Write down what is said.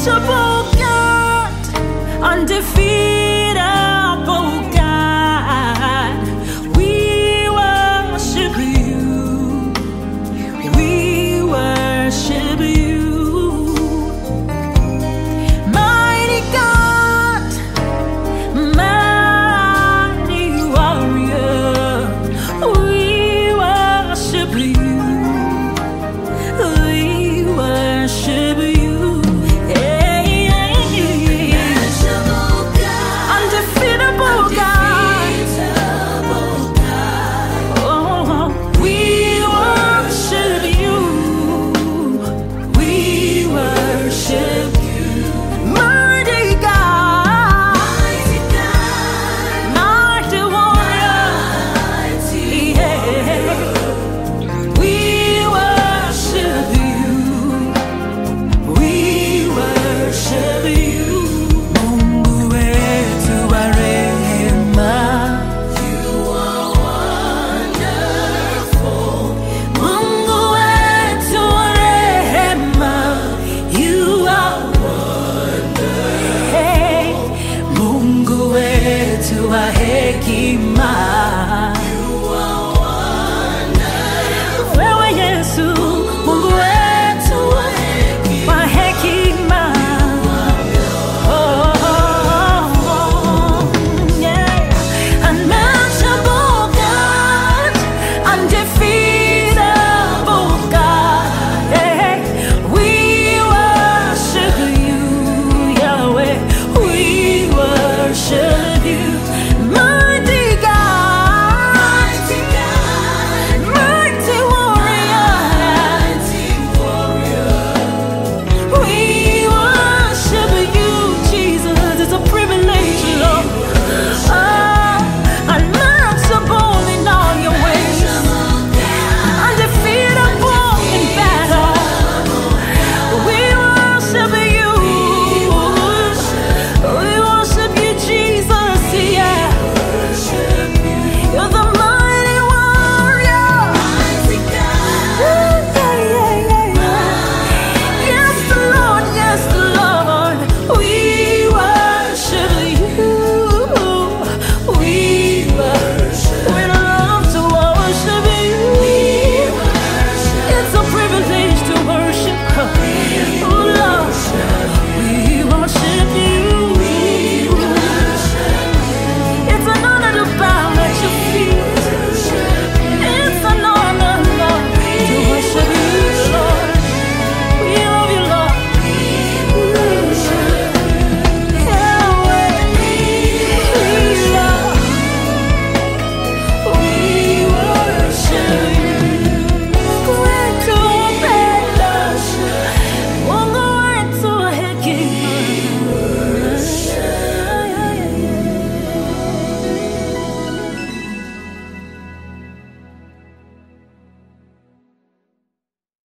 Unquenchable God, undefeatable God, we worship you. We worship you. Mighty God, mighty warrior, we worship you. We worship you. Undefeatable God. Oh, we worship you. We worship you. Mighty God, mighty warrior, yeah. We worship you. We worship you. Mungu wetu wa rehema, you are wonderful. Mungu wetu wa rehema, you are wonderful. Hey, Mungu wetu wa hekima,